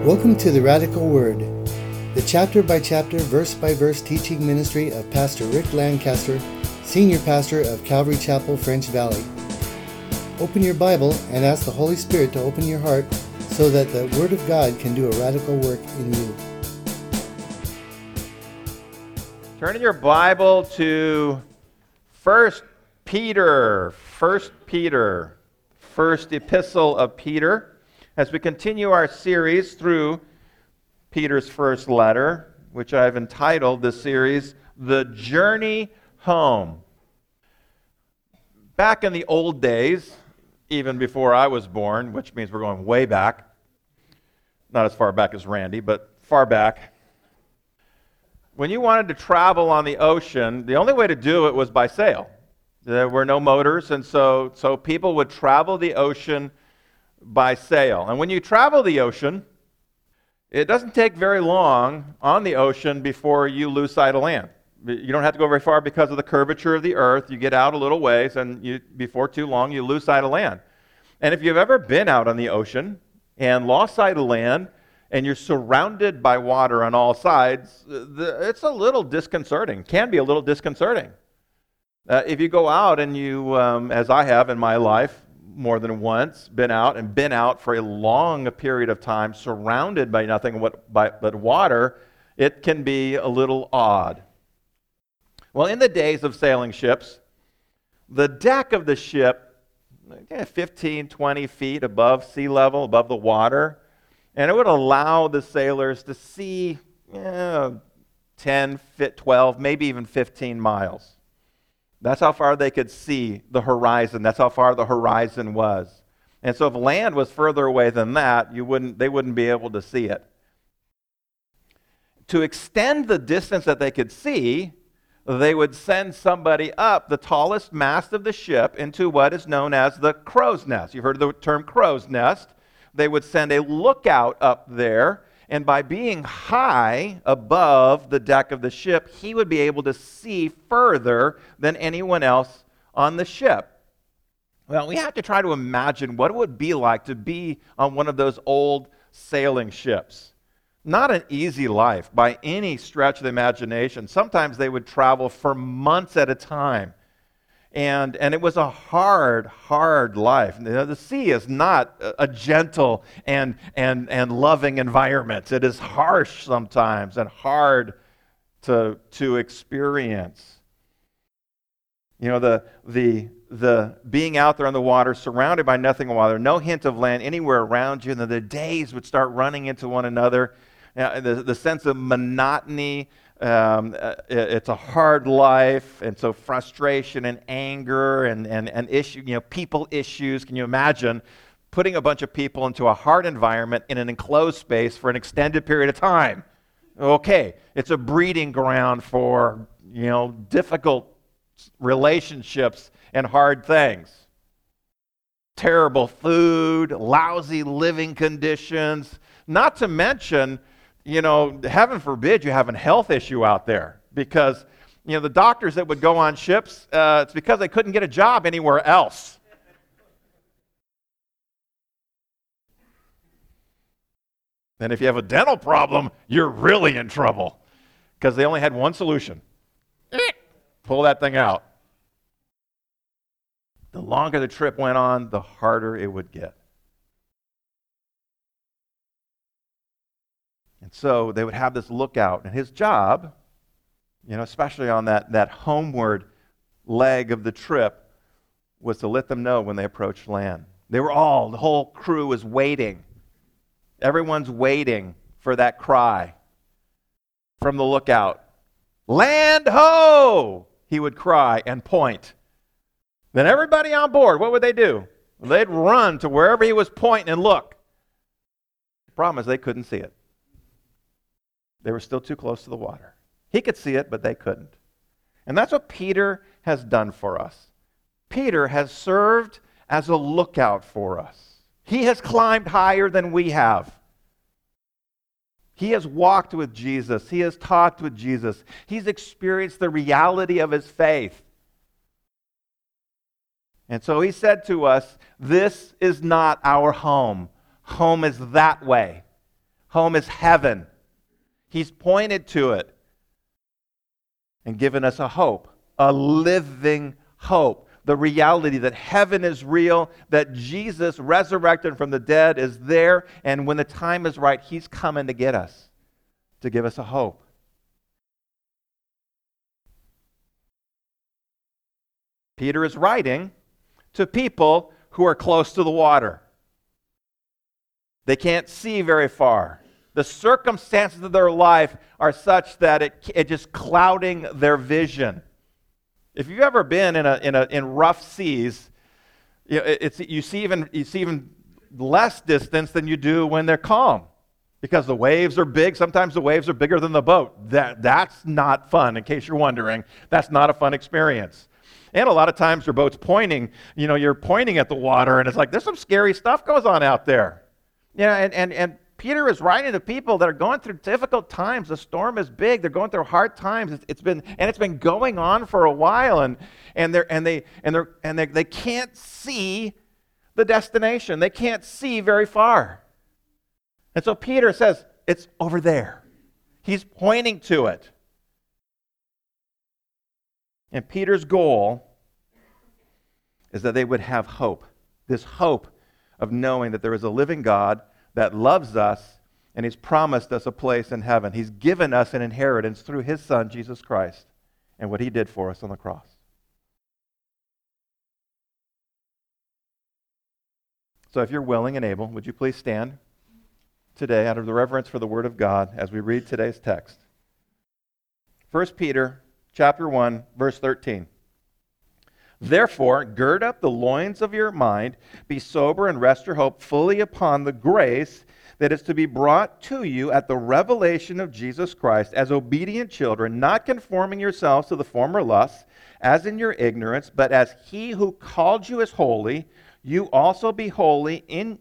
Welcome to the Radical Word, the chapter-by-chapter, verse-by-verse teaching ministry of Pastor Rick Lancaster, Senior Pastor of Calvary Chapel, French Valley. Open your Bible and ask the Holy Spirit to open your heart so that the Word of God can do a radical work in you. Turn in your Bible to 1 Peter, first epistle of Peter, as we continue our series through Peter's first letter, which I've entitled this series, The Journey Home. Back in the old days, even before I was born, which means we're going way back, not as far back as Randy, but far back, when you wanted to travel on the ocean, the only way to do it was by sail. There were no motors, and so people would travel the ocean by sail. And when you travel the ocean, it doesn't take very long on the ocean before you lose sight of land. You don't have to go very far because of the curvature of the earth. You get out a little ways, and before too long, you lose sight of land. And if you've ever been out on the ocean and lost sight of land, and you're surrounded by water on all sides, it's a little disconcerting, can be a little disconcerting. If you go out and you, as I have in my life, more than once, been out for a long period of time, surrounded by nothing but water, it can be a little odd. Well, in the days of sailing ships, the deck of the ship, 15, 20 feet above sea level, above the water, and it would allow the sailors to see 10, 12, maybe even 15 miles. That's how far they could see the horizon. That's how far the horizon was. And so if land was further away than that, they wouldn't be able to see it. To extend the distance that they could see, they would send somebody up the tallest mast of the ship into what is known as the crow's nest. You've heard of the term crow's nest. They would send a lookout up there, and by being high above the deck of the ship, he would be able to see further than anyone else on the ship. Well, we have to try to imagine what it would be like to be on one of those old sailing ships. Not an easy life by any stretch of the imagination. Sometimes they would travel for months at a time. And it was a hard life. The sea is not a gentle and loving environment. It is harsh sometimes and hard to experience. The being out there on the water, surrounded by nothing but water, no hint of land anywhere around you, and then the days would start running into one another. The sense of monotony. It's a hard life, and so frustration and anger and issue, people issues. Can you imagine putting a bunch of people into a hard environment in an enclosed space for an extended period of time? Okay, it's a breeding ground for, difficult relationships and hard things. Terrible food, lousy living conditions, not to mention, heaven forbid you have a health issue out there, because, the doctors that would go on ships, it's because they couldn't get a job anywhere else. And if you have a dental problem, you're really in trouble, because they only had one solution. Pull that thing out. The longer the trip went on, the harder it would get. And so they would have this lookout, and his job, especially on that homeward leg of the trip, was to let them know when they approached land. The whole crew was waiting. Everyone's waiting for that cry from the lookout. Land ho! He would cry and point. Then everybody on board, what would they do? They'd run to wherever he was pointing and look. The problem is they couldn't see it. They were still too close to the water. He could see it, but they couldn't. And that's what Peter has done for us. Peter has served as a lookout for us. He has climbed higher than we have. He has walked with Jesus. He has talked with Jesus. He's experienced the reality of his faith. And so he said to us, this is not our home. Home is that way. Home is heaven. He's pointed to it and given us a hope, a living hope. The reality that heaven is real, that Jesus, resurrected from the dead, is there, and when the time is right, He's coming to get us, to give us a hope. Peter is writing to people who are close to the water. They can't see very far. The circumstances of their life are such that it just clouding their vision. If you've ever been in rough seas, you see even less distance than you do when they're calm, because the waves are big. Sometimes the waves are bigger than the boat. That's not fun. In case you're wondering, that's not a fun experience. And a lot of times your boat's pointing. You're pointing at the water, and it's like there's some scary stuff goes on out there. And Peter is writing to people that are going through difficult times. The storm is big. They're going through hard times. It's been going on for a while, and they can't see the destination. They can't see very far. And so Peter says, it's over there. He's pointing to it. And Peter's goal is that they would have hope. This hope of knowing that there is a living God that loves us, and He's promised us a place in heaven. He's given us an inheritance through His Son, Jesus Christ, and what He did for us on the cross. So if you're willing and able, would you please stand today out of the reverence for the Word of God as we read today's text. 1 Peter chapter 1, verse 13. Therefore, gird up the loins of your mind, be sober, and rest your hope fully upon the grace that is to be brought to you at the revelation of Jesus Christ, as obedient children, not conforming yourselves to the former lusts, as in your ignorance, but as He who called you is holy, you also be holy in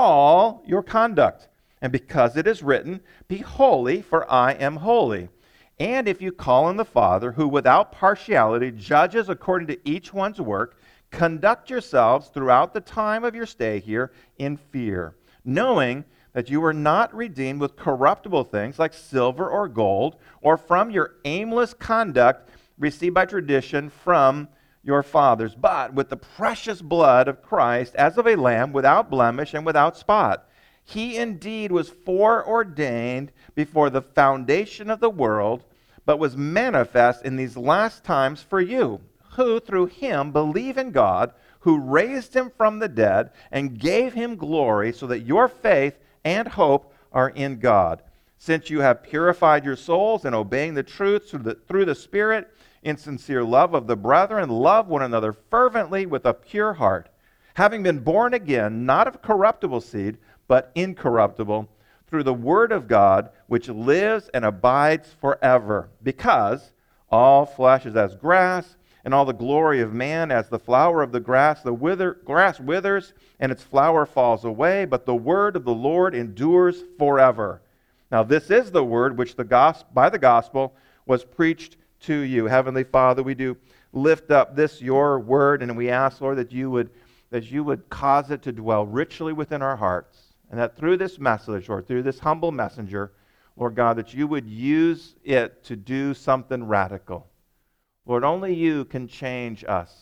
all your conduct. And because it is written, be holy, for I am holy. And if you call on the Father, who without partiality judges according to each one's work, conduct yourselves throughout the time of your stay here in fear, knowing that you were not redeemed with corruptible things like silver or gold, or from your aimless conduct received by tradition from your fathers, but with the precious blood of Christ, as of a lamb without blemish and without spot. He indeed was foreordained before the foundation of the world, but was manifest in these last times for you, who through Him believe in God, who raised Him from the dead and gave Him glory, so that your faith and hope are in God. Since you have purified your souls in obeying the truth through the Spirit, in sincere love of the brethren, love one another fervently with a pure heart, having been born again, not of corruptible seed, but incorruptible, through the Word of God, which lives and abides forever. Because all flesh is as grass, and all the glory of man as the flower of the grass. The grass withers, and its flower falls away, but the word of the Lord endures forever. Now this is the word which by the gospel was preached to you. Heavenly Father, we do lift up this your word, and we ask, Lord, that you would cause it to dwell richly within our hearts, and that through this message, or through this humble messenger, Lord God, that you would use it to do something radical. Lord, only you can change us.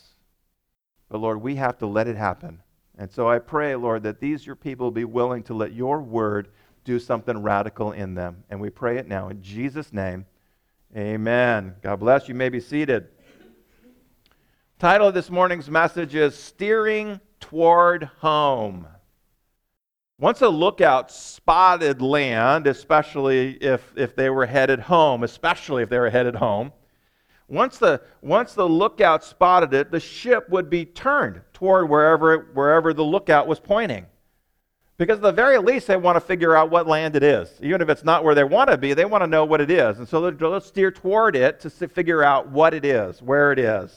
But Lord, we have to let it happen. And so I pray, Lord, that these your people will be willing to let your word do something radical in them. And we pray it now in Jesus' name. Amen. God bless you. You may be seated. Title of this morning's message is Steering Toward Home. Once a lookout spotted land, especially if they were headed home, once the lookout spotted it, the ship would be turned toward wherever the lookout was pointing. Because at the very least, they want to figure out what land it is. Even if it's not where they want to be, they want to know what it is. And so they'll steer toward it to figure out what it is, where it is.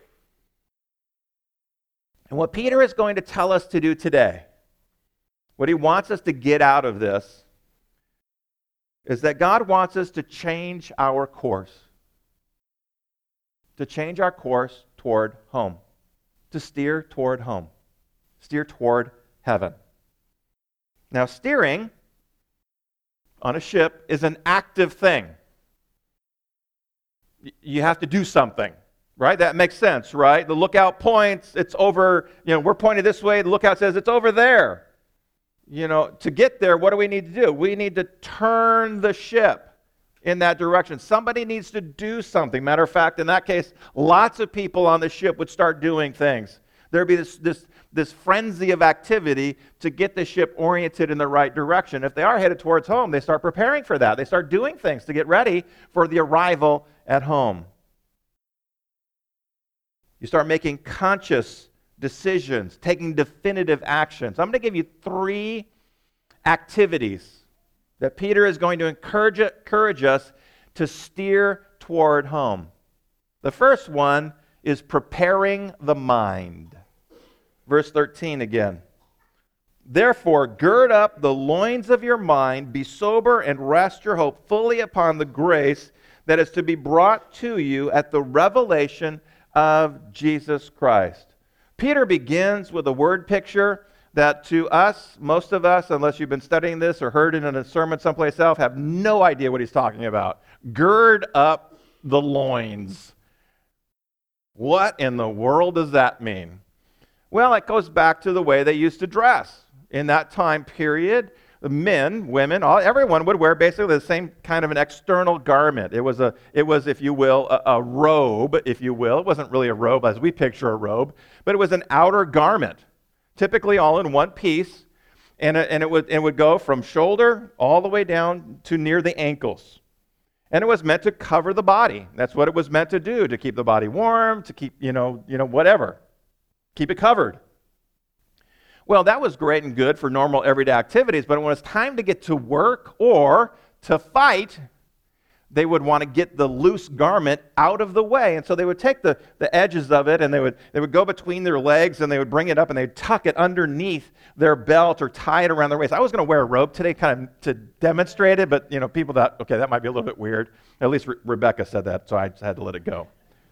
And what Peter is going to tell us to do today, what he wants us to get out of this, is that God wants us to change our course. To change our course toward home. To steer toward home. Steer toward heaven. Now, steering on a ship is an active thing. You have to do something, right? That makes sense, right? The lookout points, it's over, we're pointed this way, the lookout says it's over there. To get there, what do we need to do? We need to turn the ship in that direction. Somebody needs to do something. Matter of fact, in that case, lots of people on the ship would start doing things. There'd be this frenzy of activity to get the ship oriented in the right direction. If they are headed towards home, they start preparing for that. They start doing things to get ready for the arrival at home. You start making conscious decisions, taking definitive actions. I'm going to give you 3 activities that Peter is going to encourage us to steer toward home. The first one is preparing the mind. Verse 13 again. Therefore, gird up the loins of your mind, be sober, and rest your hope fully upon the grace that is to be brought to you at the revelation of Jesus Christ. Peter begins with a word picture that to us, most of us, unless you've been studying this or heard it in a sermon someplace else, have no idea what he's talking about. Gird up the loins. What in the world does that mean? Well, it goes back to the way they used to dress. In that time period, men, women, everyone would wear basically the same kind of an external garment. It was, if you will, a robe, if you will. It wasn't really a robe as we picture a robe, but it was an outer garment, typically all in one piece, and it would go from shoulder all the way down to near the ankles. And it was meant to cover the body. That's what it was meant to do, to keep the body warm, to keep, whatever. Keep it covered. Well, that was great and good for normal everyday activities, but when it's time to get to work or to fight, they would want to get the loose garment out of the way. And so they would take the edges of it and they would go between their legs and they would bring it up and they'd tuck it underneath their belt or tie it around their waist. I was going to wear a robe today kind of to demonstrate it, but people thought, okay, that might be a little bit weird. At least Rebecca said that, so I just had to let it go.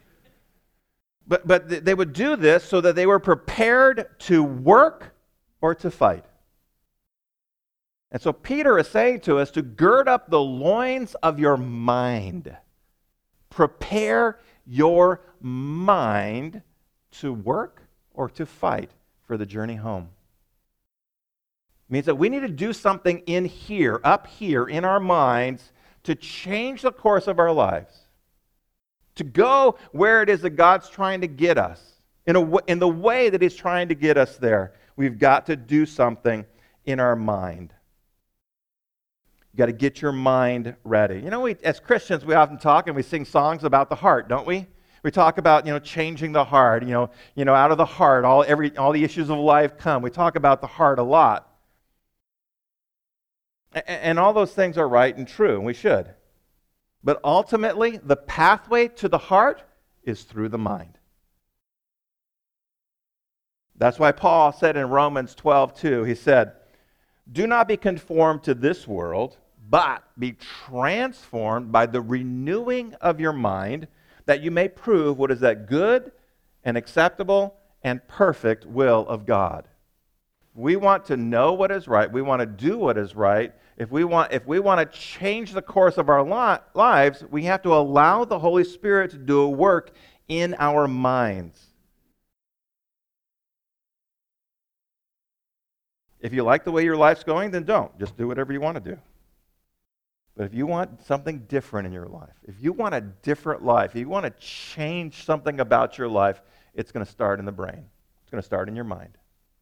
But they would do this so that they were prepared to work or to fight. And so Peter is saying to us to gird up the loins of your mind. Prepare your mind to work or to fight for the journey home. It means that we need to do something in here, up here in our minds, to change the course of our lives. To go where it is that God's trying to get us. In the way that He's trying to get us there. We've got to do something in our mind. You've got to get your mind ready. As Christians, we often talk and we sing songs about the heart, don't we? We talk about, changing the heart. Out of the heart, all the issues of life come. We talk about the heart a lot. And all those things are right and true, and we should. But ultimately, the pathway to the heart is through the mind. That's why Paul said in Romans 12:2, he said, "Do not be conformed to this world, but be transformed by the renewing of your mind, that you may prove what is that good and acceptable and perfect will of God." We want to know what is right. We want to do what is right. If we want to change the course of our lives, we have to allow the Holy Spirit to do a work in our minds. If you like the way your life's going, then don't. Just do whatever you want to do. But if you want something different in your life, if you want a different life, if you want to change something about your life, it's going to start in the brain. It's going to start in your mind.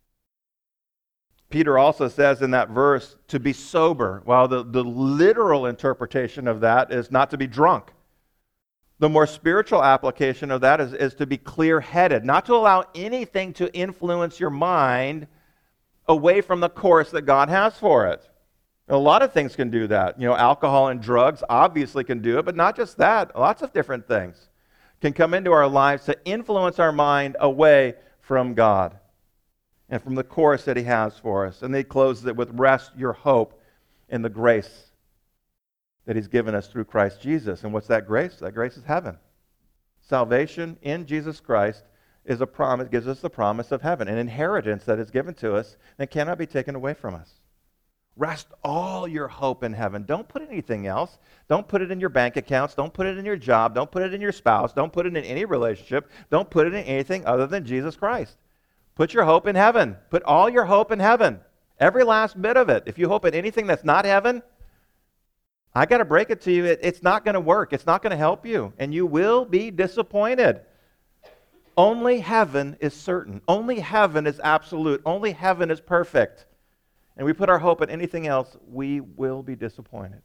Peter also says in that verse to be sober, while the literal interpretation of that is not to be drunk. The more spiritual application of that is to be clear-headed, not to allow anything to influence your mind away from the course that God has for it. A lot of things can do that. Alcohol and drugs obviously can do it, but not just that. Lots of different things can come into our lives to influence our mind away from God and from the course that He has for us. And then He closes it with rest your hope in the grace that He's given us through Christ Jesus. And what's that grace? That grace is heaven. Salvation in Jesus Christ is a promise, gives us the promise of heaven, an inheritance that is given to us that cannot be taken away from us. Rest all your hope in heaven. Don't put anything else. Don't put it in your bank accounts. Don't put it in your job. Don't put it in your spouse. Don't put it in any relationship. Don't put it in anything other than Jesus Christ. Put your hope in heaven. Put all your hope in heaven. Every last bit of it. If you hope in anything that's not heaven, I got to break it to you. It's not going to work. It's not going to help you. And you will be disappointed. Only heaven is certain. Only heaven is absolute. Only heaven is perfect. And we put our hope in anything else, we will be disappointed.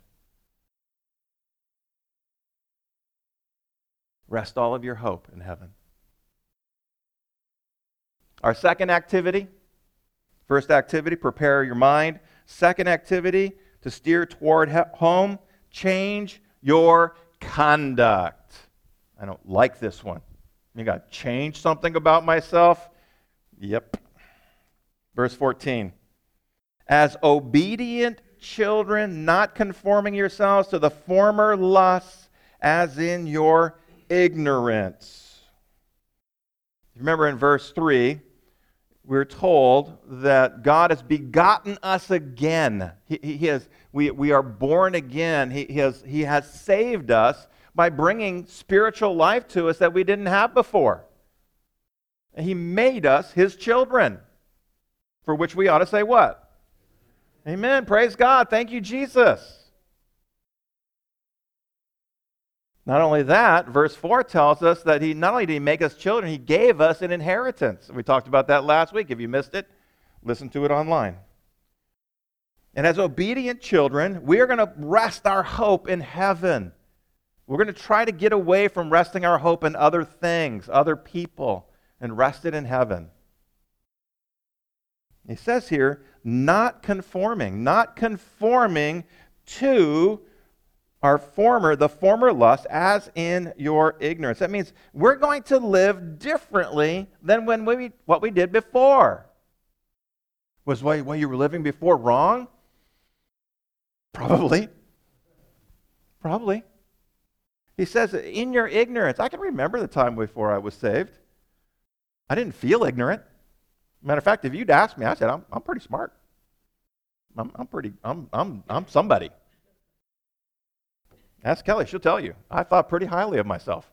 Rest all of your hope in heaven. Our second activity, first activity, prepare your mind. Second activity, to steer toward home, change your conduct. I don't like this one. You got to change something about myself? Yep. Verse 14. As obedient children, not conforming yourselves to the former lusts, as in your ignorance. Remember in verse 3, we're told that God has begotten us again. We are born again. He has saved us by bringing spiritual life to us that we didn't have before. And He made us His children, for which we ought to say what? Amen. Praise God. Thank you, Jesus. Not only that, verse 4 tells us that He not only did He make us children, He gave us an inheritance. We talked about that last week. If you missed it, listen to it online. And as obedient children, we are going to rest our hope in heaven. We're going to try to get away from resting our hope in other things, other people, and rest it in heaven. He says here, not conforming to the former lust, as in your ignorance. That means we're going to live differently than what we did before. Was what you were living before wrong? Probably. He says, in your ignorance. I can remember the time before I was saved. I didn't feel ignorant. Matter of fact, if you'd asked me, I said, I'm pretty smart. I'm somebody. Ask Kelly, she'll tell you. I thought pretty highly of myself.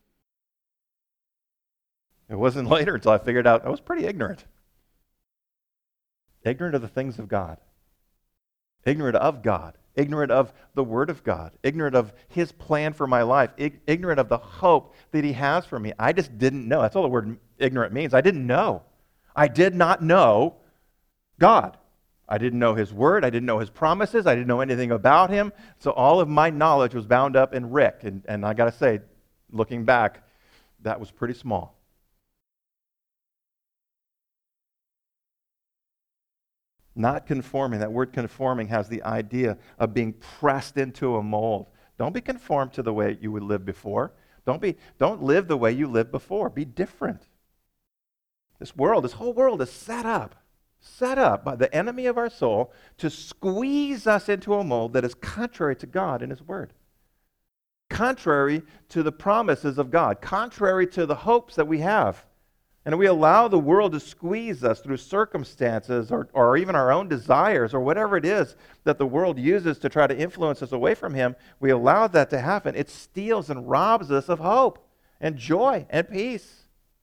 It wasn't later until I figured out I was pretty ignorant. Ignorant of the things of God. Ignorant of God. Ignorant of the Word of God. Ignorant of His plan for my life. Ignorant of the hope that He has for me. I just didn't know. That's all the word ignorant means. I didn't know. I did not know God. I didn't know His Word. I didn't know His promises. I didn't know anything about Him. So all of my knowledge was bound up in Rick. And I got to say, looking back, that was pretty small. Not conforming. That word conforming has the idea of being pressed into a mold. Don't be conformed to the way you would live before. Don't live the way you lived before. Be different. This whole world is set up by the enemy of our soul to squeeze us into a mold that is contrary to God and His Word. Contrary to the promises of God. Contrary to the hopes that we have. And we allow the world to squeeze us through circumstances or even our own desires or whatever it is that the world uses to try to influence us away from Him. We allow that to happen. It steals and robs us of hope and joy and peace.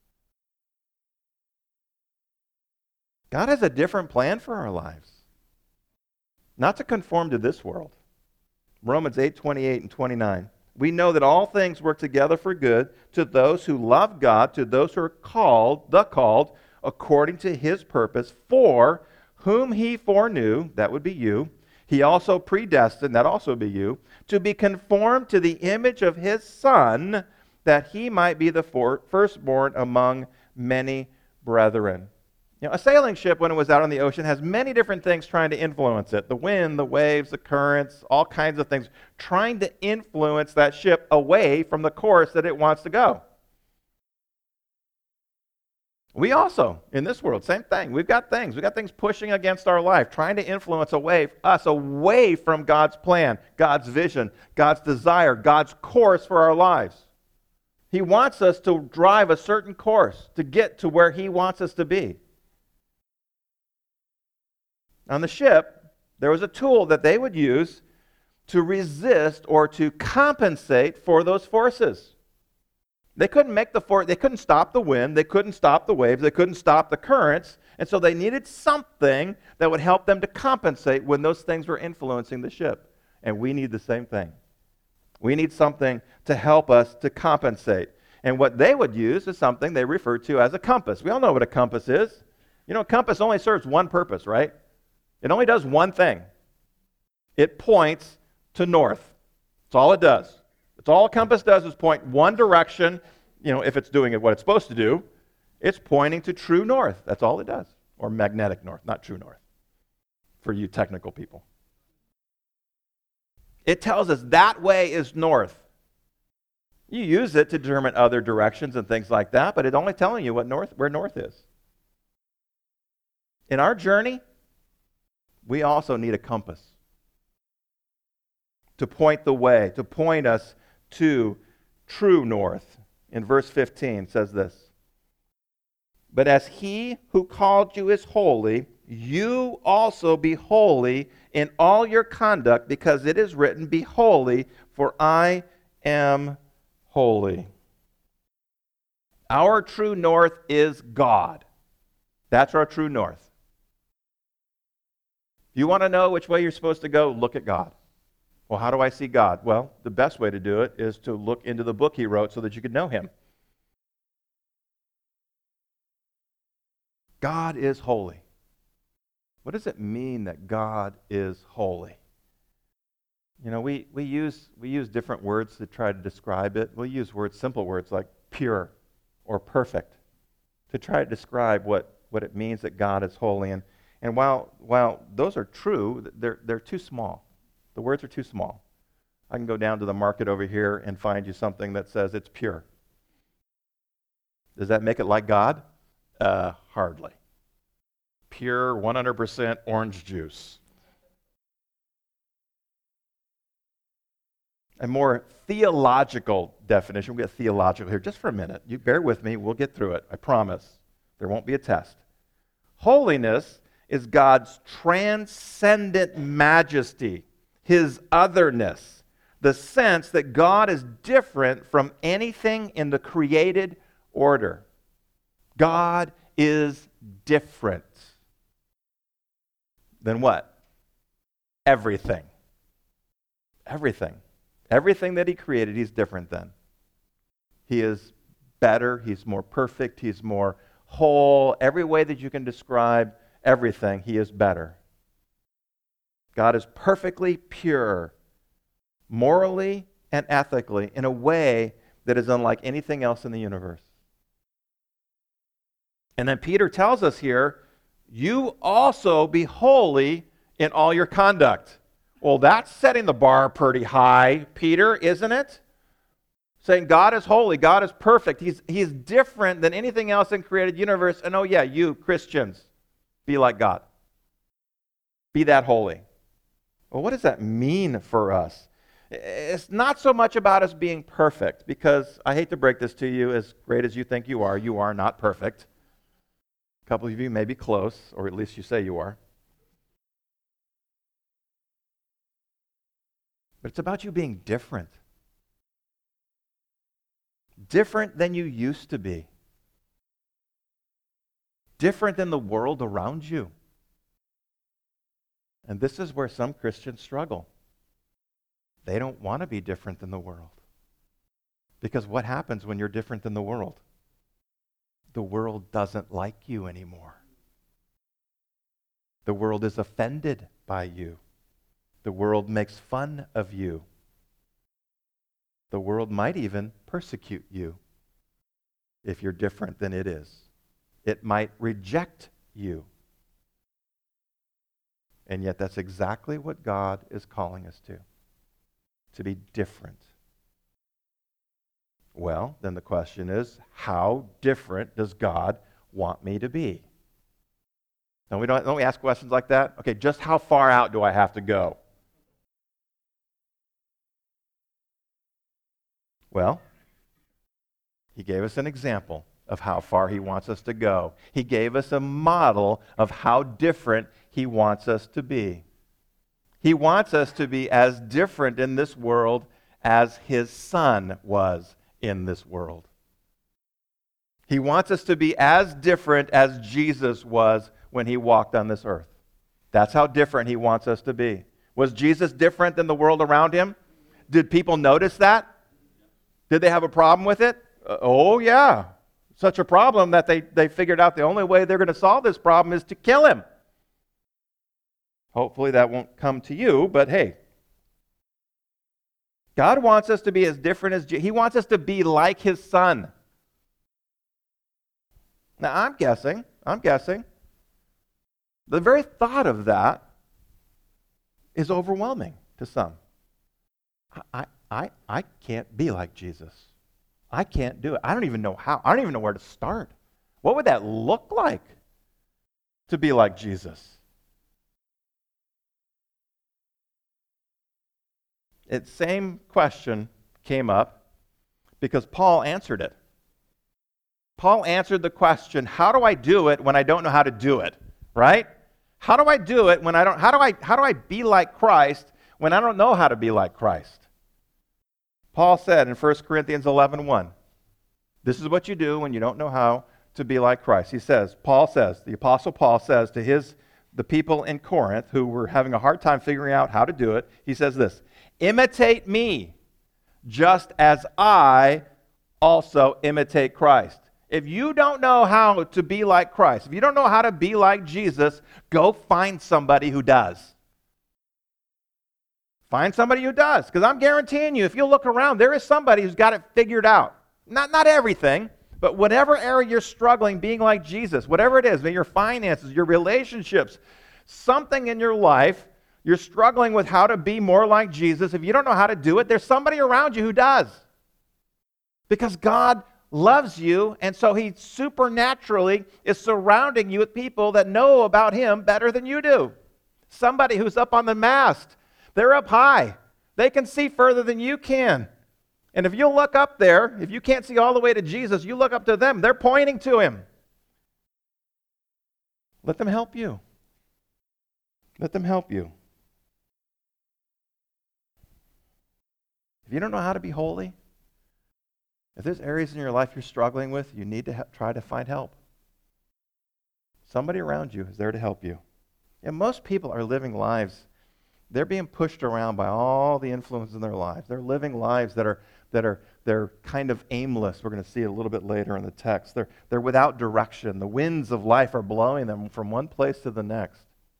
God has a different plan for our lives. Not to conform to this world. Romans 8:28 and 29. We know that all things work together for good to those who love God, to those who are called, according to His purpose, for whom He foreknew, that would be you, He also predestined, that also be you, to be conformed to the image of His Son, that He might be the firstborn among many brethren. You know, a sailing ship, when it was out on the ocean, has many different things trying to influence it. The wind, the waves, the currents, all kinds of things trying to influence that ship away from the course that it wants to go. We also, in this world, same thing. We've got things pushing against our life, trying to influence us away from God's plan, God's vision, God's desire, God's course for our lives. He wants us to drive a certain course to get to where He wants us to be. On the ship, There was a tool that they would use to resist or to compensate for those forces. They couldn't they couldn't stop the wind, they couldn't stop the waves, they couldn't stop the currents, and so they needed something that would help them to compensate when those things were influencing the ship. And we need the same thing. We need something to help us to compensate. And what they would use is something they refer to as a compass. We all know what a compass is. You know, a compass only serves one purpose, right? It only does one thing. It points to north. That's all it does. That's all a compass does is point one direction. You know, if it's doing what it's supposed to do, it's pointing to true north. That's all it does. Or magnetic north, not true north, for you technical people. It tells us that way is north. You use it to determine other directions and things like that, but it's only telling you where north is. In our journey, we also need a compass to point the way, to point us to true north. In verse 15 says this, "But as he who called you is holy, you also be holy in all your conduct, because it is written, 'Be holy, for I am holy.'" Our true north is God. That's our true north. If you want to know which way you're supposed to go, look at God. Well, how do I see God? Well, the best way to do it is to look into the book he wrote so that you could know him. God is holy. What does it mean that God is holy? You know, we use different words to try to describe it. We'll use simple words like pure or perfect to try to describe what it means that God is holy. And while those are true, they're too small. The words are too small. I can go down to the market over here and find you something that says it's pure. Does that make it like God? Hardly. Pure 100% orange juice. A more theological definition. We'll get theological here just for a minute. You bear with me. We'll get through it. I promise. There won't be a test. Holiness is God's transcendent majesty, his otherness, the sense that God is different from anything in the created order. God is different than what? Everything. Everything. Everything that he created, he's different than. He is better, he's more perfect, he's more whole. Every way that you can describe everything, he is better. God is perfectly pure, morally and ethically, in a way that is unlike anything else in the universe. And then Peter tells us here, you also be holy in all your conduct. Well, that's setting the bar pretty high, Peter, isn't it? Saying God is holy, God is perfect, He's different than anything else in the created universe. And oh yeah, you Christians, be like God. Be that holy. Well, what does that mean for us? It's not so much about us being perfect, because I hate to break this to you, as great as you think you are not perfect. A couple of you may be close, or at least you say you are. But it's about you being different. Different than you used to be. Different than the world around you. And this is where some Christians struggle. They don't want to be different than the world. Because what happens when you're different than the world? The world doesn't like you anymore. The world is offended by you. The world makes fun of you. The world might even persecute you if you're different than it is. It might reject you. And yet that's exactly what God is calling us to be different. Well, then the question is, how different does God want me to be? And don't we ask questions like that? Okay, just how far out do I have to go? Well, he gave us an example of how far he wants us to go. He gave us a model of how different he wants us to be. He wants us to be as different in this world as his Son was in this world. He wants us to be as different as Jesus was when he walked on this earth. That's how different he wants us to be. Was Jesus different than the world around him? Did people notice that? Did they have a problem with it? Oh, yeah. Such a problem that they figured out the only way they're going to solve this problem is to kill him. Hopefully that won't come to you, but hey. God wants us to be as different as He wants us to be like his Son. Now, I'm guessing, the very thought of that is overwhelming to some. I can't be like Jesus. I can't do it. I don't even know how. I don't even know where to start. What would that look like to be like Jesus? That same question came up because Paul answered it. Paul answered the question, how do I do it when I don't know how to do it? Right? How do I do it when I don't, how do I be like Christ when I don't know how to be like Christ? Paul said in 1 Corinthians 11:1, this is what you do when you don't know how to be like Christ. The Apostle Paul says to the people in Corinth who were having a hard time figuring out how to do it, he says this, imitate me just as I also imitate Christ. If you don't know how to be like Christ, if you don't know how to be like Jesus, go find somebody who does. Find somebody who does, because I'm guaranteeing you, if you look around, there is somebody who's got it figured out. Not everything, but whatever area you're struggling being like Jesus, whatever it is, maybe your finances, your relationships, something in your life, you're struggling with how to be more like Jesus. If you don't know how to do it, there's somebody around you who does. Because God loves you, and so he supernaturally is surrounding you with people that know about him better than you do. Somebody who's up on the mast. They're up high. They can see further than you can. And if you look up there, if you can't see all the way to Jesus, you look up to them. They're pointing to him. Let them help you. Let them help you. If you don't know how to be holy, if there's areas in your life you're struggling with, you need to try to find help. Somebody around you is there to help you. And most people are living lives, they're being pushed around by all the influences in their lives. They're living lives that are kind of aimless. We're going to see it a little bit later in the text. They're without direction. The winds of life are blowing them from one place to the next.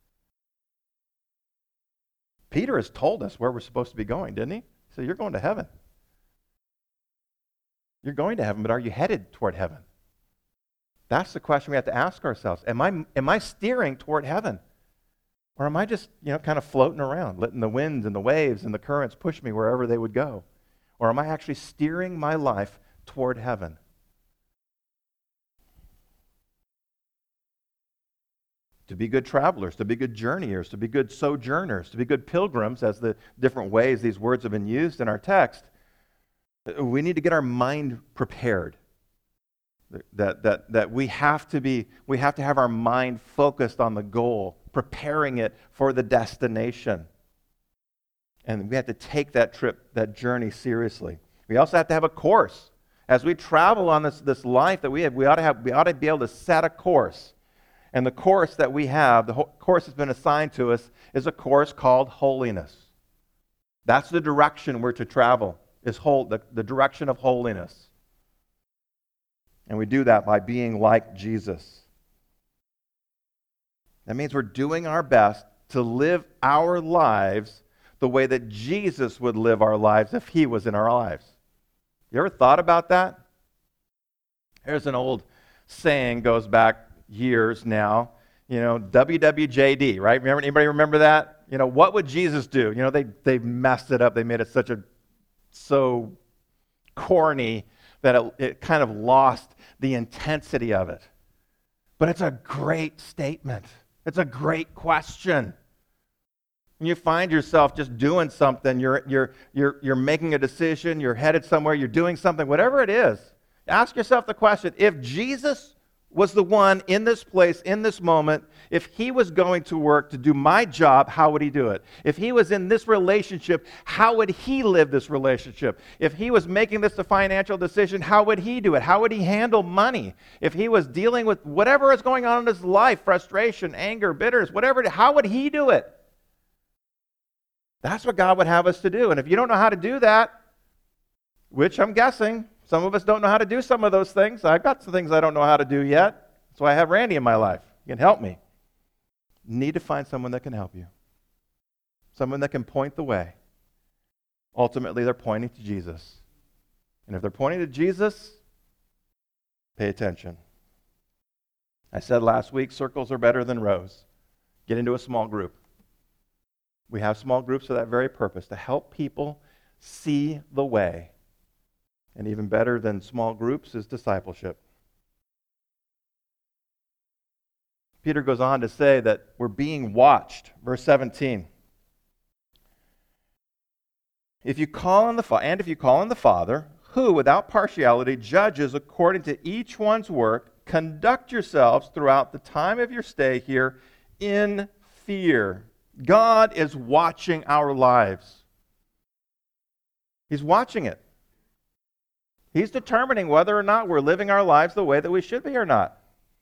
Peter has told us where we're supposed to be going, didn't he? So you're going to heaven. You're going to heaven, but are you headed toward heaven? That's the question we have to ask ourselves. Am I steering toward heaven? Or am I just, kind of floating around, letting the winds and the waves and the currents push me wherever they would go? Or am I actually steering my life toward heaven? To be good travelers, to be good journeyers, to be good sojourners, to be good pilgrims, as the different ways these words have been used in our text, we need to get our mind prepared. That we have to have our mind focused on the goal, preparing it for the destination. And we have to take that trip, that journey seriously. We also have to have a course. As we travel on this life that we have, we ought to be able to set a course. And the course that we have, the course that's been assigned to us, is a course called holiness. That's the direction we're to travel, is the direction of holiness. And we do that by being like Jesus. That means we're doing our best to live our lives the way that Jesus would live our lives if he was in our lives. You ever thought about that? There's an old saying, goes back years now, WWJD, right? Anybody remember that? What would Jesus do? They messed it up. They made it so corny that it kind of lost the intensity of it. But it's a great statement. It's a great question. When you find yourself just doing something, you're making a decision, you're headed somewhere, you're doing something, whatever it is, ask yourself the question, if Jesus was the one in this place, in this moment. If he was going to work to do my job, how would he do it? If he was in this relationship, how would he live this relationship? If he was making this a financial decision, how would he do it? How would he handle money? If he was dealing with whatever is going on in his life, frustration, anger, bitterness, whatever, how would he do it? That's what God would have us to do. And if you don't know how to do that, which I'm guessing, some of us don't know how to do some of those things. I've got some things I don't know how to do yet. That's why I have Randy in my life. He can help me. You need to find someone that can help you. Someone that can point the way. Ultimately, they're pointing to Jesus. And if they're pointing to Jesus, pay attention. I said last week, circles are better than rows. Get into a small group. We have small groups for that very purpose, to help people see the way. And even better than small groups is discipleship. Peter goes on to say that we're being watched. Verse 17. If you call on the Father, who without partiality judges according to each one's work, conduct yourselves throughout the time of your stay here in fear. God is watching our lives. He's watching it. He's determining whether or not we're living our lives the way that we should be or not.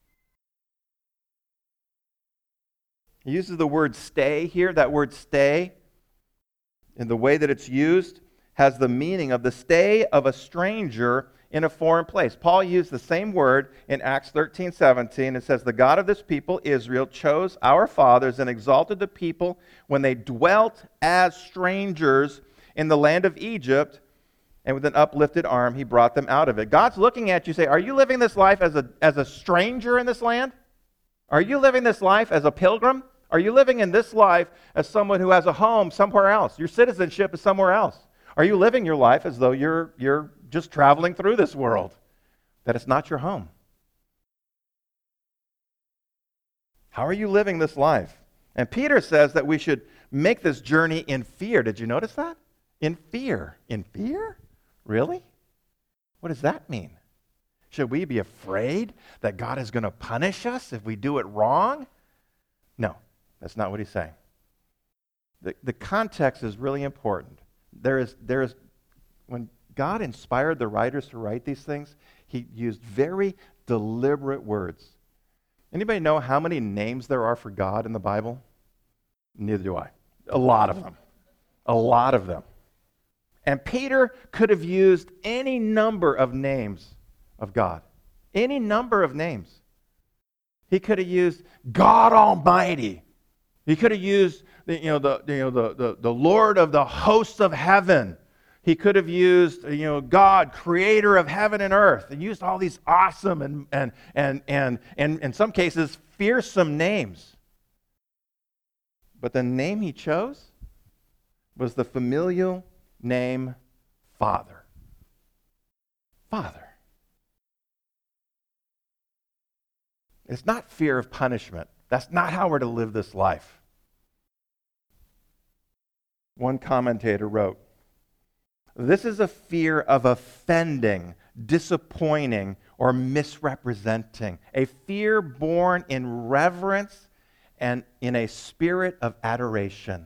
He uses the word stay here. That word stay, in the way that it's used, has the meaning of the stay of a stranger in a foreign place. Paul used the same word in Acts 13:17. It says, the God of this people, Israel, chose our fathers and exalted the people when they dwelt as strangers in the land of Egypt, and with an uplifted arm he brought them out of it. God's looking at you, say, are you living this life as a stranger in this land? Are you living this life as a pilgrim? Are you living in this life as someone who has a home somewhere else? Your citizenship is somewhere else. Are you living your life as though you're just traveling through this world, that it's not your home? How are you living this life? And Peter says that we should make this journey in fear. Did you notice that? In fear. In fear? Really? What does that mean? Should we be afraid that God is going to punish us if we do it wrong? No, that's not what he's saying. The context is really important. There is when God inspired the writers to write these things, he used very deliberate words. Anybody know how many names there are for God in the Bible? Neither do I. A lot of them. A lot of them. And Peter could have used any number of names of God. Any number of names. He could have used God Almighty. He could have used the Lord of the hosts of heaven. He could have used God, creator of heaven and earth, and used all these awesome and in some cases fearsome names. But the name he chose was the familial name Father. Father. It's not fear of punishment. That's not how we're to live this life. One commentator wrote, this is a fear of offending, disappointing, or misrepresenting. A fear born in reverence and in a spirit of adoration.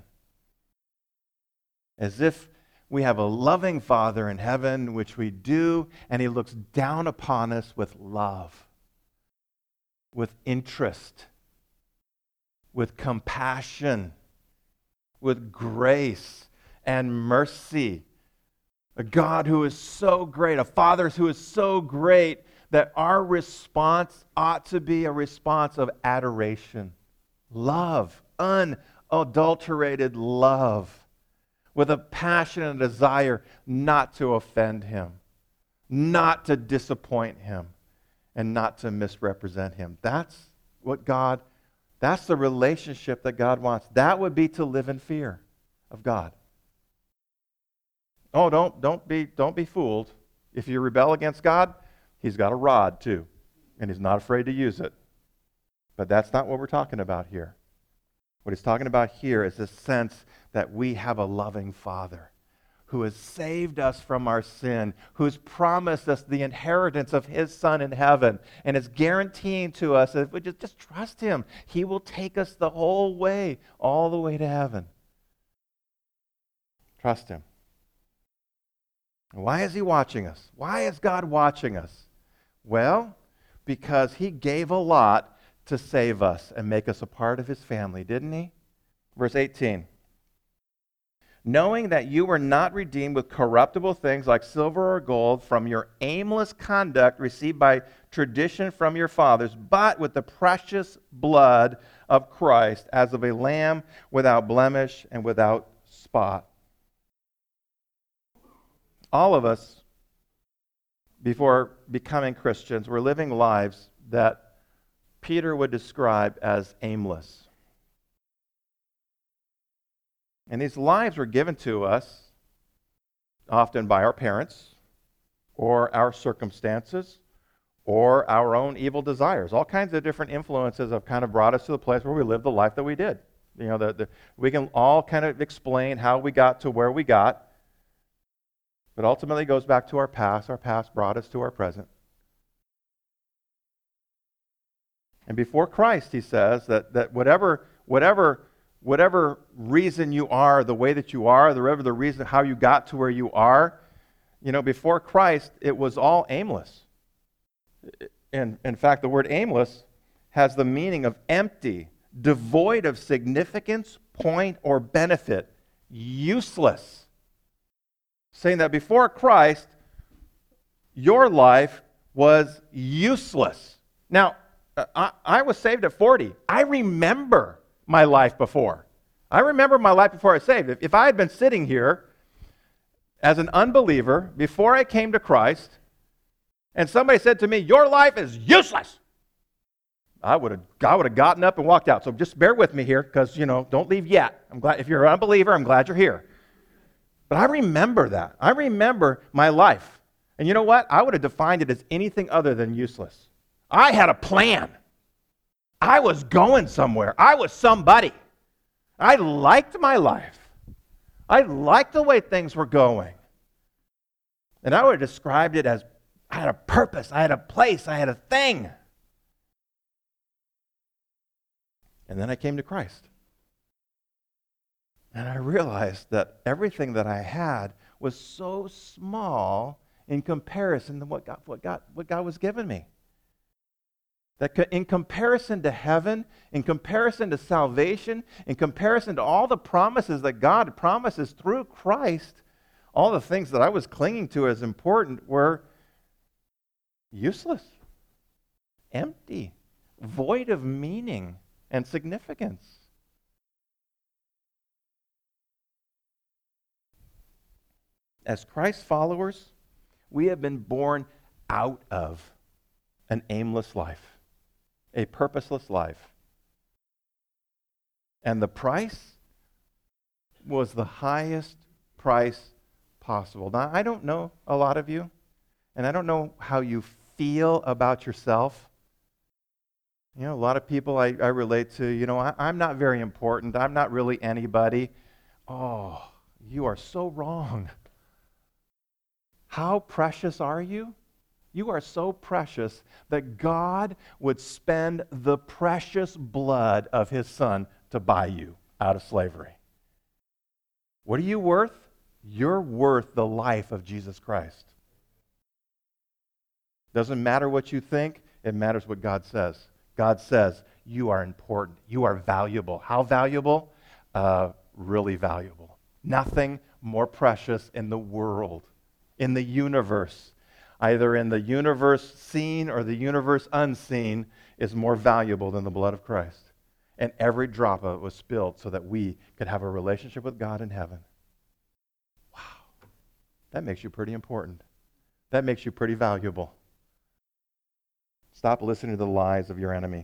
As if we have a loving Father in heaven, which we do, and he looks down upon us with love, with interest, with compassion, with grace and mercy. A God who is so great, a Father who is so great that our response ought to be a response of adoration, love, unadulterated love, with a passion and a desire not to offend him, not to disappoint him, and not to misrepresent him. That's the relationship that God wants. That would be to live in fear of God. Oh, don't be fooled. If you rebel against God, he's got a rod too, and he's not afraid to use it. But that's not what we're talking about here. What he's talking about here is this sense that we have a loving Father who has saved us from our sin, who's promised us the inheritance of his Son in heaven, and is guaranteeing to us that if we just trust him, he will take us the whole way, all the way to heaven. Trust him. Why is he watching us? Why is God watching us? Well, because he gave a lot to save us and make us a part of his family, didn't he? Verse 18. Knowing that you were not redeemed with corruptible things like silver or gold from your aimless conduct received by tradition from your fathers, but with the precious blood of Christ as of a lamb without blemish and without spot. All of us, before becoming Christians, were living lives that Peter would describe as aimless. And these lives were given to us often by our parents or our circumstances or our own evil desires. All kinds of different influences have kind of brought us to the place where we live the life that we did. You know, we can all kind of explain how we got to where we got, but ultimately it goes back to our past. Our past brought us to our present. And before Christ, he says that whatever reason you are, the way that you are, whatever the reason how you got to where you are, you know, before Christ, it was all aimless. And in fact, the word aimless has the meaning of empty, devoid of significance, point, or benefit, useless. Saying that before Christ, your life was useless. Now, I was saved at 40. I remember my life before. I remember my life before I was saved. If I had been sitting here as an unbeliever before I came to Christ, and somebody said to me, your life is useless, I would have gotten up and walked out. So just bear with me here, because, you know, don't leave yet. I'm glad, if you're an unbeliever, I'm glad you're here. But I remember that. I remember my life. And you know what? I would have defined it as anything other than useless. I had a plan. I was going somewhere. I was somebody. I liked my life. I liked the way things were going. And I would have described it as I had a purpose, I had a place, I had a thing. And then I came to Christ. And I realized that everything that I had was so small in comparison to what God was giving me. That in comparison to heaven, in comparison to salvation, in comparison to all the promises that God promises through Christ, all the things that I was clinging to as important were useless, empty, void of meaning and significance. As Christ followers, we have been born out of an aimless life, a purposeless life. And the price was the highest price possible. Now, I don't know a lot of you, and I don't know how you feel about yourself. You know, a lot of people I relate to, you know, I'm not very important. I'm not really anybody. Oh, you are so wrong. How precious are you? You are so precious that God would spend the precious blood of his Son to buy you out of slavery. What are you worth? You're worth the life of Jesus Christ. Doesn't matter what you think, it matters what God says. God says, you are important. You are valuable. How valuable? Really valuable. Nothing more precious in the world, in the universe, either in the universe seen or the universe unseen, is more valuable than the blood of Christ. And every drop of it was spilled so that we could have a relationship with God in heaven. Wow. That makes you pretty important. That makes you pretty valuable. Stop listening to the lies of your enemy.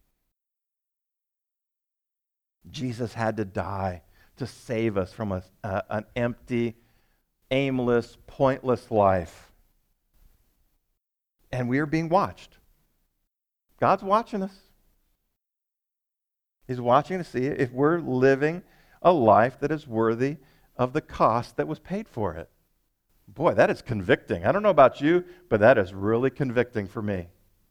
Jesus had to die to save us from an empty, aimless, pointless life. And we are being watched. God's watching us. He's watching to see if we're living a life that is worthy of the cost that was paid for it. Boy, that is convicting. I don't know about you, but that is really convicting for me.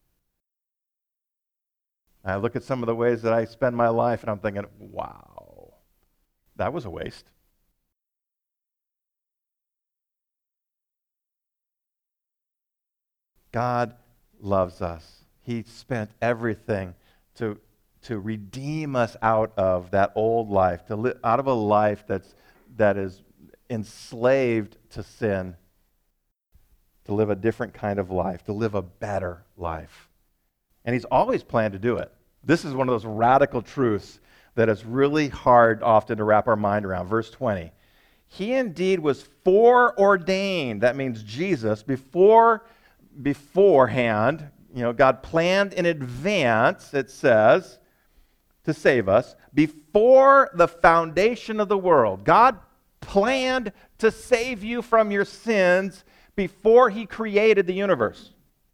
I look at some of the ways that I spend my life and I'm thinking, wow, that was a waste. God loves us. He spent everything to redeem us out of that old life, out of a life that is enslaved to sin, to live a different kind of life, to live a better life. And he's always planned to do it. This is one of those radical truths that is really hard often to wrap our mind around. Verse 20. He indeed was foreordained, that means Jesus, beforehand, God planned in advance, it says, to save us, before the foundation of the world. God planned to save you from your sins before he created the universe.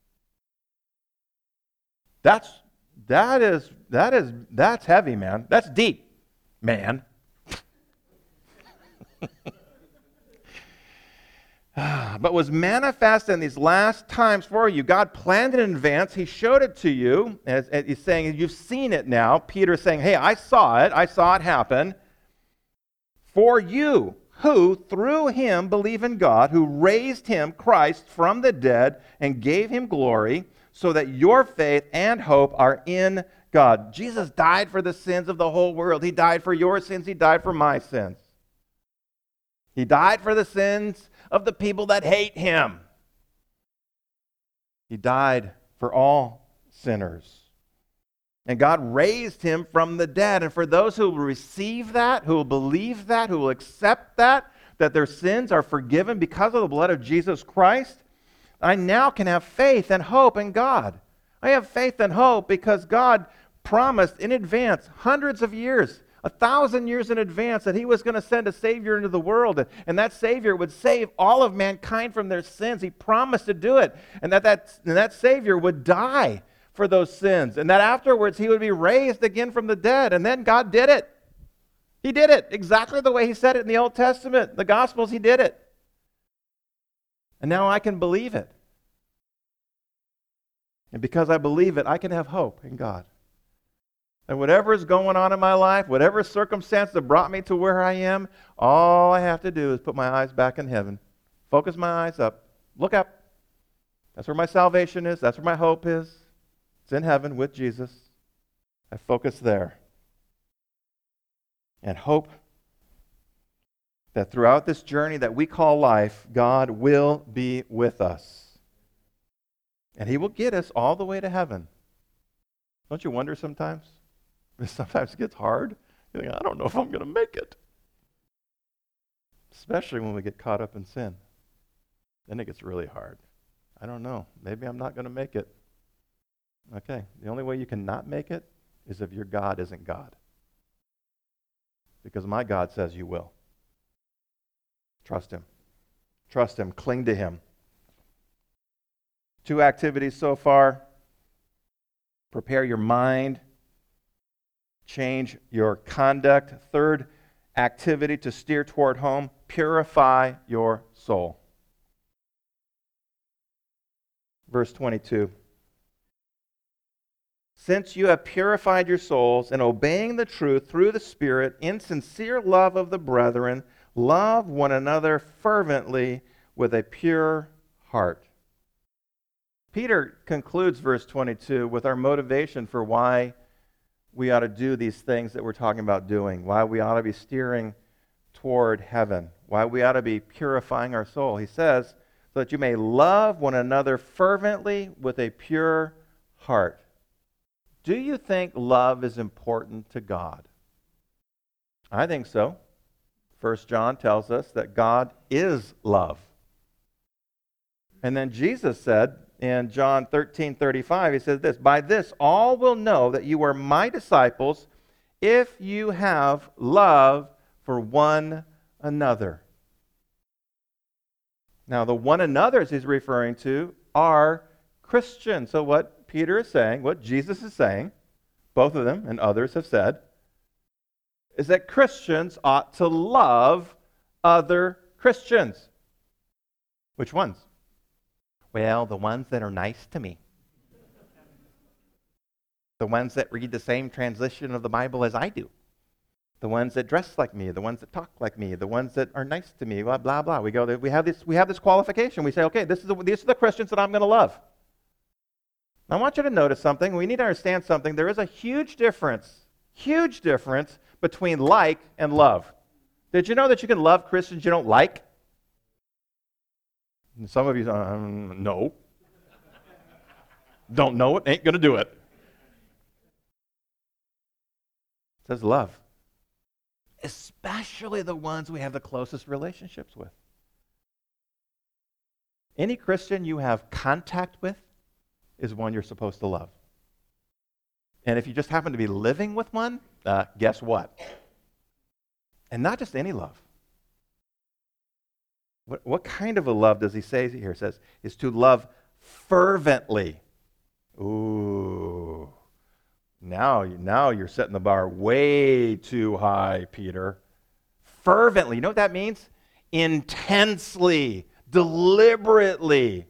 That's heavy, man. That's deep, man. But was manifest in these last times for you. God planned it in advance. He showed it to you. As he's saying, you've seen it now. Peter's saying, hey, I saw it. I saw it happen. For you, who through him believe in God, who raised him, Christ, from the dead and gave him glory, so that your faith and hope are in God. Jesus died for the sins of the whole world. He died for your sins. He died for my sins. He died for the sins of the people that hate him. He died for all sinners. And God raised him from the dead. And for those who will receive that, who will believe that, who will accept that their sins are forgiven because of the blood of Jesus Christ, I now can have faith and hope in God. I have faith and hope because God promised in advance, hundreds of years, 1,000 years in advance, that he was going to send a Savior into the world. And that Savior would save all of mankind from their sins. He promised to do it. And that Savior would die for those sins. And that afterwards he would be raised again from the dead. And then God did it. He did it exactly the way he said it in the Old Testament. The Gospels, he did it. And now I can believe it. And because I believe it, I can have hope in God. And whatever is going on in my life, whatever circumstance that brought me to where I am, all I have to do is put my eyes back in heaven. Focus my eyes up. Look up. That's where my salvation is. That's where my hope is. It's in heaven with Jesus. I focus there. And hope that throughout this journey that we call life, God will be with us. And he will get us all the way to heaven. Don't you wonder sometimes? Sometimes it gets hard. You think, I don't know if I'm going to make it. Especially when we get caught up in sin. Then it gets really hard. I don't know. Maybe I'm not going to make it. Okay, the only way you can not make it is if your God isn't God. Because my God says you will. Trust him. Trust him. Cling to him. 2 activities so far. Prepare your mind. Change your conduct. 3rd activity to steer toward home. Purify your soul. Verse 22. Since you have purified your souls in obeying the truth through the Spirit in sincere love of the brethren, love one another fervently with a pure heart. Peter concludes verse 22 with our motivation for why we ought to do these things that we're talking about doing, why we ought to be steering toward heaven, why we ought to be purifying our soul. He says, so that you may love one another fervently with a pure heart. Do you think love is important to God? I think so. 1 John tells us that God is love. And then Jesus said in John 13:35, he says this, by this all will know that you are my disciples if you have love for one another. Now the one another's he's referring to are Christians. So what Peter is saying, what Jesus is saying, both of them and others have said, is that Christians ought to love other Christians. Which ones? Well, the ones that are nice to me. The ones that read the same translation of the Bible as I do. The ones that dress like me, the ones that talk like me, the ones that are nice to me, blah, blah, blah. We have this qualification. We say, okay, these are the Christians that I'm going to love. I want you to notice something. We need to understand something. There is a huge difference between like and love. Did you know that you can love Christians you don't like? And some of you, no. Don't know it, ain't going to do it. It says love. Especially the ones we have the closest relationships with. Any Christian you have contact with is one you're supposed to love. And if you just happen to be living with one, guess what? And not just any love. What kind of a love does he say here? It says, is to love fervently. Ooh. Now you're setting the bar way too high, Peter. Fervently. You know what that means? Intensely, deliberately.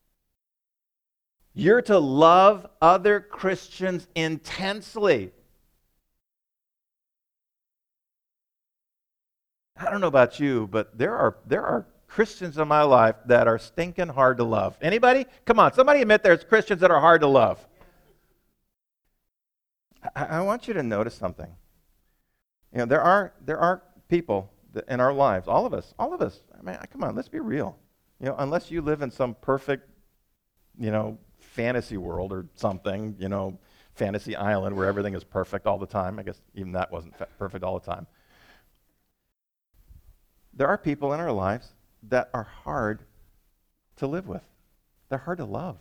You're to love other Christians intensely. I don't know about you, but there are Christians in my life that are stinking hard to love. Anybody? Come on, somebody admit there's Christians that are hard to love. I want you to notice something. You know, there are people in our lives, all of us. I mean, come on, let's be real. You know, unless you live in some perfect, fantasy world or something, fantasy island where everything is perfect all the time. I guess even that wasn't perfect all the time. There are people in our lives that are hard to live with. They're hard to love.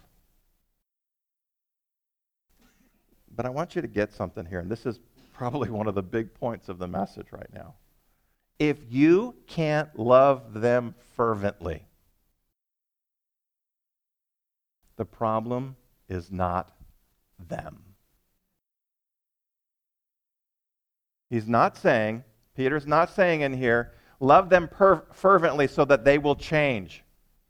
But I want you to get something here, and this is probably one of the big points of the message right now. If you can't love them fervently, the problem is not them. Peter's not saying in here, love them fervently so that they will change.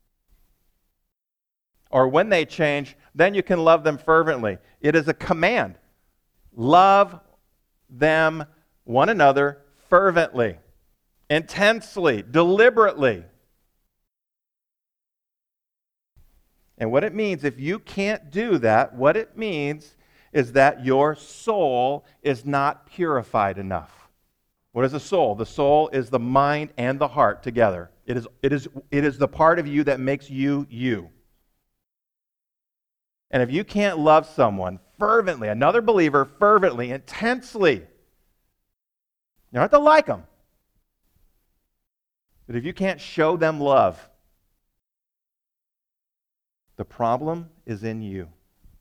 Or when they change, then you can love them fervently. It is a command. Love them, one another, fervently, intensely, deliberately. And what it means, if you can't do that, what it means is that your soul is not purified enough. What is the soul? The soul is the mind and the heart together. It is the part of you that makes you you. And if you can't love someone fervently, another believer fervently, intensely, you don't have to like them. But if you can't show them love, the problem is in you.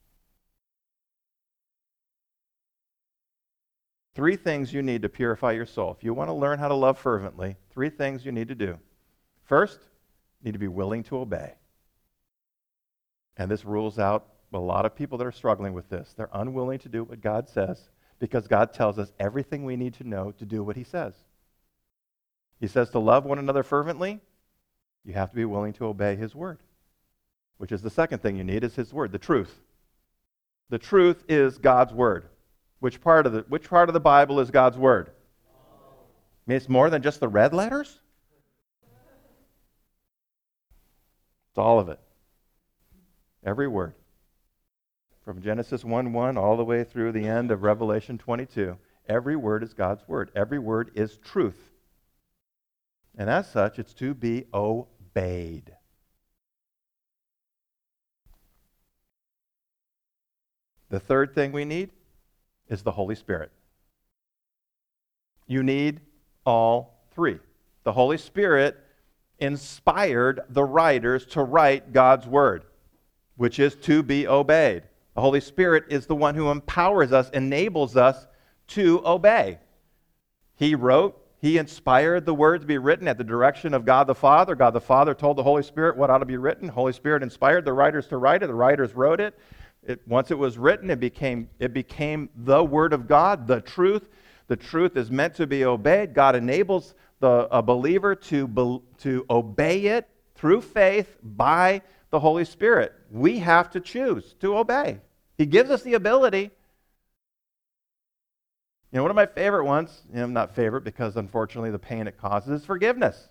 3 things you need to purify your soul. If you want to learn how to love fervently, 3 things you need to do. First, you need to be willing to obey. And this rules out a lot of people that are struggling with this. They're unwilling to do what God says because God tells us everything we need to know to do what He says. He says to love one another fervently, you have to be willing to obey His word, which is the second thing you need is His word, the truth. The truth is God's word. Which part of the Bible is God's word? I mean, it's more than just the red letters. It's all of it. Every word. From Genesis 1:1 all the way through the end of Revelation 22. Every word is God's word. Every word is truth. And as such, it's to be obeyed. The third thing we need is the Holy Spirit. You need all 3. The Holy Spirit inspired the writers to write God's word, which is to be obeyed. The Holy Spirit is the one who empowers us, enables us to obey. He inspired the word to be written at the direction of God the Father. God the Father told the Holy Spirit what ought to be written. The Holy Spirit inspired the writers to write it. The writers wrote it. Once it was written, it became the Word of God, the truth. The truth is meant to be obeyed. God enables a believer to obey it through faith by the Holy Spirit. We have to choose to obey. He gives us the ability. One of my favorite ones, not favorite because unfortunately the pain it causes, is forgiveness.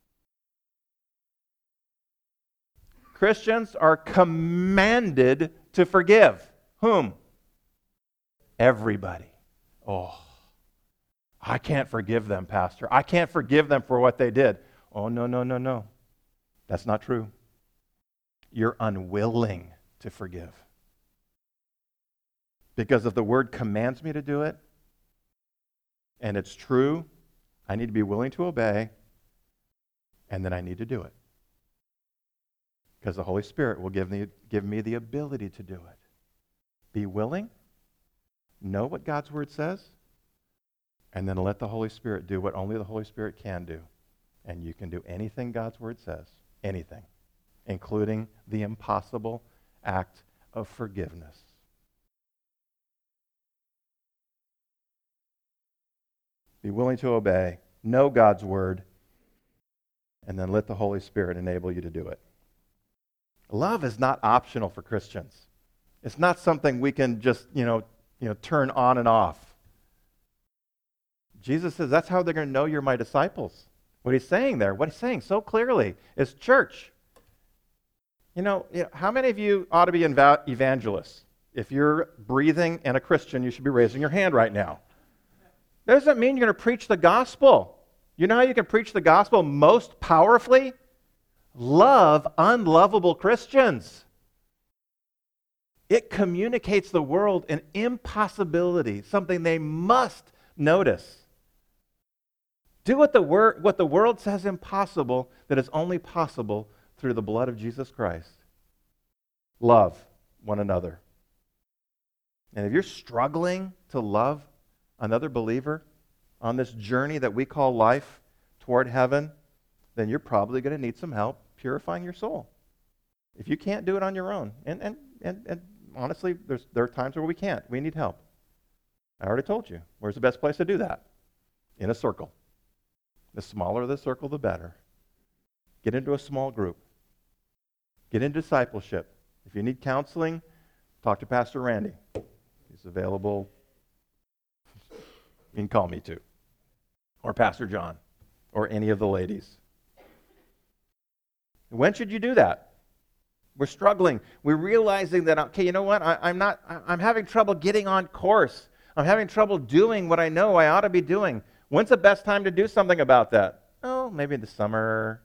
Christians are commanded to forgive. Whom? Everybody. Oh, I can't forgive them, Pastor. I can't forgive them for what they did. Oh, no. That's not true. You're unwilling to forgive. Because if the word commands me to do it, and it's true, I need to be willing to obey, and then I need to do it. Because the Holy Spirit will give me the ability to do it. Be willing, know what God's Word says, and then let the Holy Spirit do what only the Holy Spirit can do. And you can do anything God's Word says. Anything. Including the impossible act of forgiveness. Be willing to obey, know God's Word, and then let the Holy Spirit enable you to do it. Love is not optional for Christians. It's not something we can just, turn on and off. Jesus says that's how they're going to know you're my disciples. What he's saying so clearly is church. How many of you ought to be evangelists? If you're breathing and a Christian, you should be raising your hand right now. That doesn't mean you're going to preach the gospel. You know how you can preach the gospel most powerfully? Love unlovable Christians. It communicates the world an impossibility, something they must notice. Do what the world says impossible, that is only possible through the blood of Jesus Christ. Love one another. And if you're struggling to love another believer on this journey that we call life toward heaven, then you're probably going to need some help purifying your soul. If you can't do it on your own, and honestly, there are times where we can't. We need help. I already told you. Where's the best place to do that? In a circle. The smaller the circle, the better. Get into a small group. Get into discipleship. If you need counseling, talk to Pastor Randy. He's available. You can call me too. Or Pastor John. Or any of the ladies. When should you do that? We're struggling. We're realizing that, okay, you know what? I'm having trouble getting on course. I'm having trouble doing what I know I ought to be doing. When's the best time to do something about that? Oh, maybe in the summer.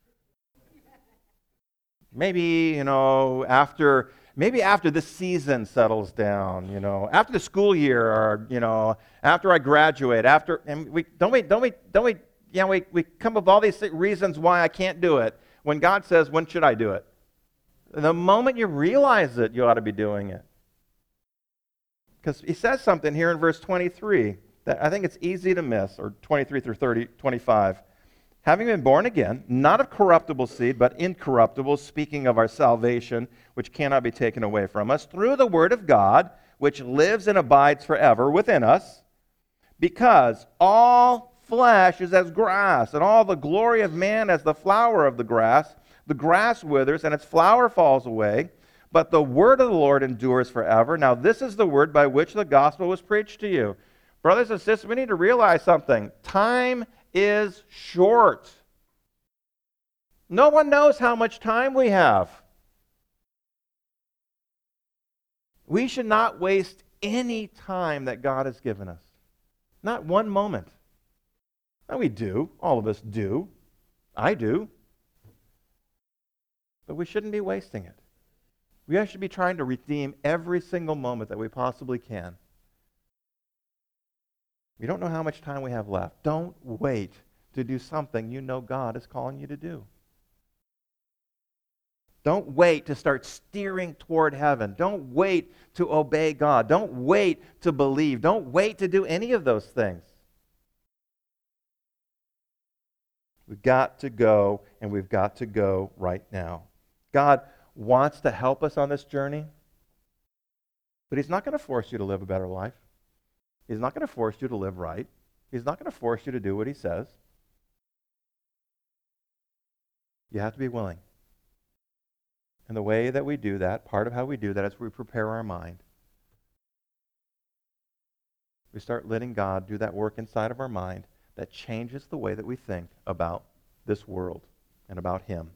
Maybe, after this season settles down, after the school year, or, after I graduate, we come up with all these reasons why I can't do it. When God says, when should I do it? The moment you realize it, you ought to be doing it. Because he says something here in verse 23 that I think it's easy to miss, or 23 through 25. Having been born again, not of corruptible seed, but incorruptible, speaking of our salvation, which cannot be taken away from us, through the word of God, which lives and abides forever within us, because all flesh is as grass, and all the glory of man as the flower of the grass. The grass withers, and its flower falls away, but the word of the Lord endures forever. Now this is the word by which the gospel was preached to you. Brothers and sisters, we need to realize something. Time is short. No one knows how much time we have. We should not waste any time that God has given us. Not one moment. Now we do. All of us do. I do. But we shouldn't be wasting it. We should be trying to redeem every single moment that we possibly can. We don't know how much time we have left. Don't wait to do something you know God is calling you to do. Don't wait to start steering toward heaven. Don't wait to obey God. Don't wait to believe. Don't wait to do any of those things. We've got to go, and we've got to go right now. God wants to help us on this journey, but He's not going to force you to live a better life. He's not going to force you to live right. He's not going to force you to do what he says. You have to be willing. And the way that we do that, part of how we do that is we prepare our mind. We start letting God do that work inside of our mind that changes the way that we think about this world and about him.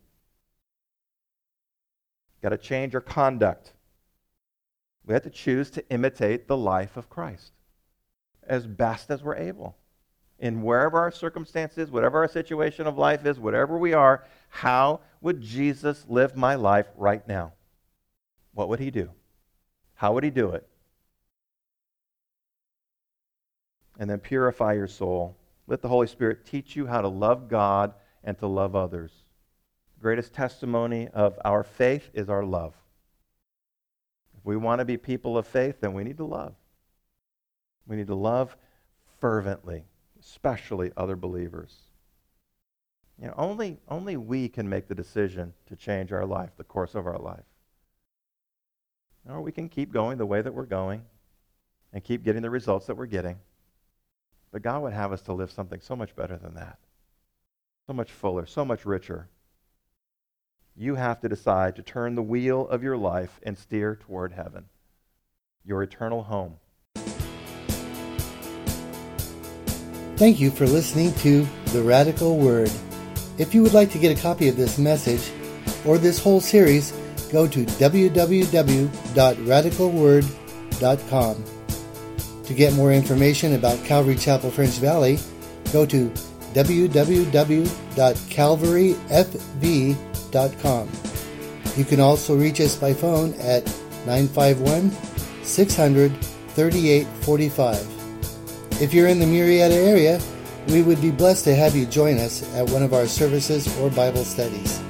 Got to change our conduct. We have to choose to imitate the life of Christ as best as we're able. In wherever our circumstances, whatever our situation of life is, whatever we are, how would Jesus live my life right now? What would he do? How would he do it? And then purify your soul. Let the Holy Spirit teach you how to love God and to love others. The greatest testimony of our faith is our love. If we want to be people of faith, then we need to love. We need to love fervently, especially other believers. Only we can make the decision to change our life, the course of our life. Or we can keep going the way that we're going and keep getting the results that we're getting. But God would have us to live something so much better than that. So much fuller, so much richer. You have to decide to turn the wheel of your life and steer toward heaven, your eternal home. Thank you for listening to The Radical Word. If you would like to get a copy of this message or this whole series, go to www.radicalword.com. To get more information about Calvary Chapel French Valley, go to www.calvaryfv.com. You can also reach us by phone at 951-600-3845. If you're in the Murrieta area, we would be blessed to have you join us at one of our services or Bible studies.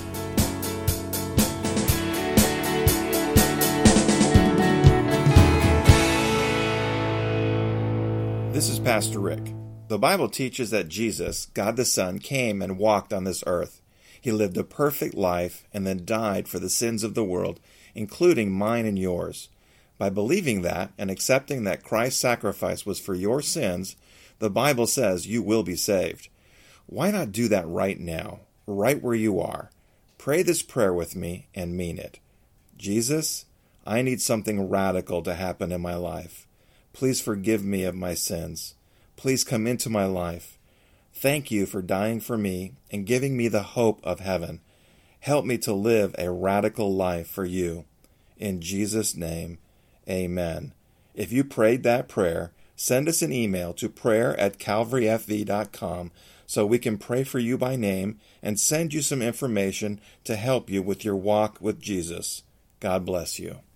This is Pastor Rick. The Bible teaches that Jesus, God the Son, came and walked on this earth. He lived a perfect life and then died for the sins of the world, including mine and yours. By believing that and accepting that Christ's sacrifice was for your sins, the Bible says you will be saved. Why not do that right now, right where you are? Pray this prayer with me and mean it. Jesus, I need something radical to happen in my life. Please forgive me of my sins. Please come into my life. Thank you for dying for me and giving me the hope of heaven. Help me to live a radical life for you. In Jesus' name, amen. If you prayed that prayer, send us an email to prayer@calvaryfv.com so we can pray for you by name and send you some information to help you with your walk with Jesus. God bless you.